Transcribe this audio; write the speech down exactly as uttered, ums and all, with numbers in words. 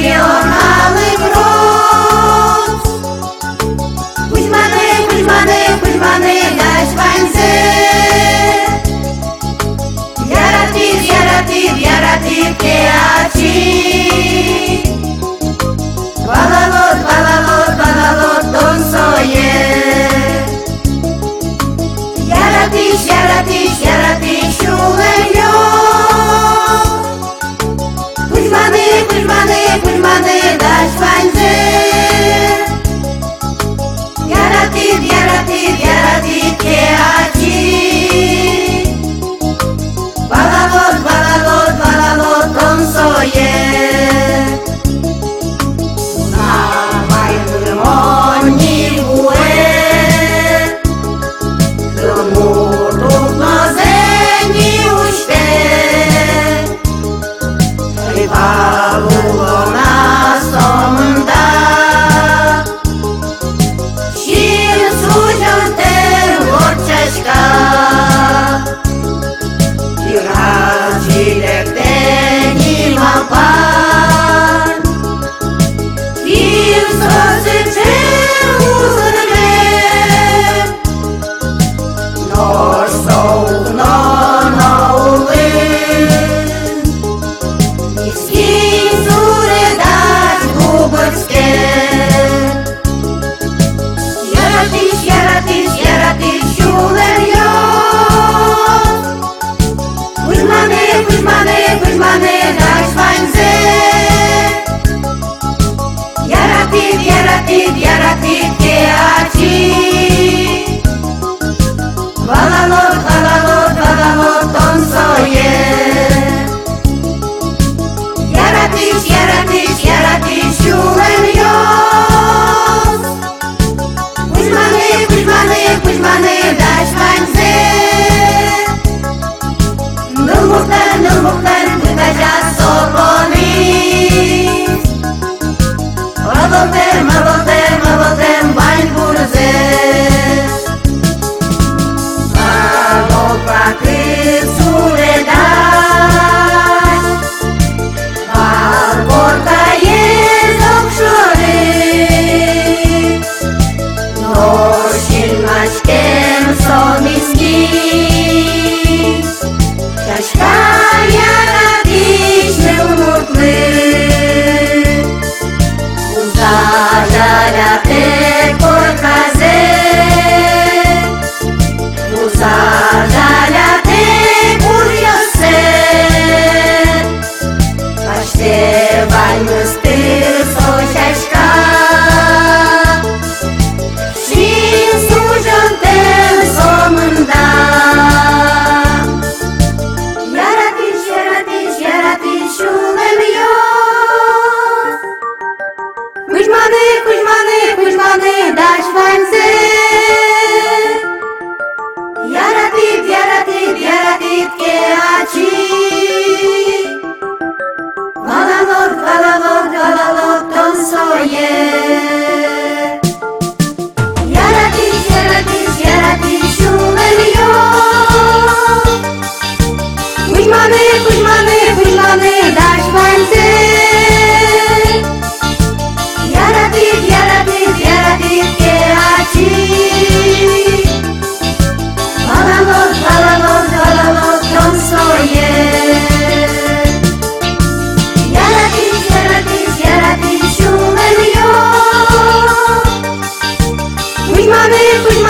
регіонали враз. Кузьмани, Кузьмани, Кузьмани, дай шваньзе. Яратит, яратит, яратит, кеачи. Балалот, балалот, балалот, тонсоє. Яратиш, яратиш, яратиш, шулеyo. Kuzmani, Kuzmani, Kuzmani, дай шваньзе. Yaratit, yaratit, yaratit, keachi. Balalot, balalot, balalot, tonsоє. Яратит, яратит, кеачи. Балалот, балалот, балалот, тонсоє. Яратиш, яратиш, яратиш, шулеyo. Kuzmani, Kuzmani, Kuzmani, дай шваньзе. Нылмуктар, нылмуктар, кытажа сокони. Malotem, malotem, malotem, bani burze. Malot pakit suledaj. Balborta jest obszory. Nosin maśkiem somiski. Kaśka jaratiś neumutly. Uzajate korkaze. Uzajate kuryose. Paște vai măstâr soșașca. Și-n slujontem somânda. Yaratish, yaratish, yaratish, shulem yo. Kuzmani, Kuzmani, Kuzmani, дай шваньзе. Яратит, яратит, яратит, кеачи. Балалот, балалот, балалот, тонсоє. Яратиш, яратиш, яратиш, шулеyo. Kuzmani, Kuzmani, Kuzmani, дай шваньзе. Яратит, яратит, яратит, кеачи. Балалот, балалот, балалот, тонсоє. Яратиш, яратиш, яратиш, шулеyo. Kuzmani, Kuzmani.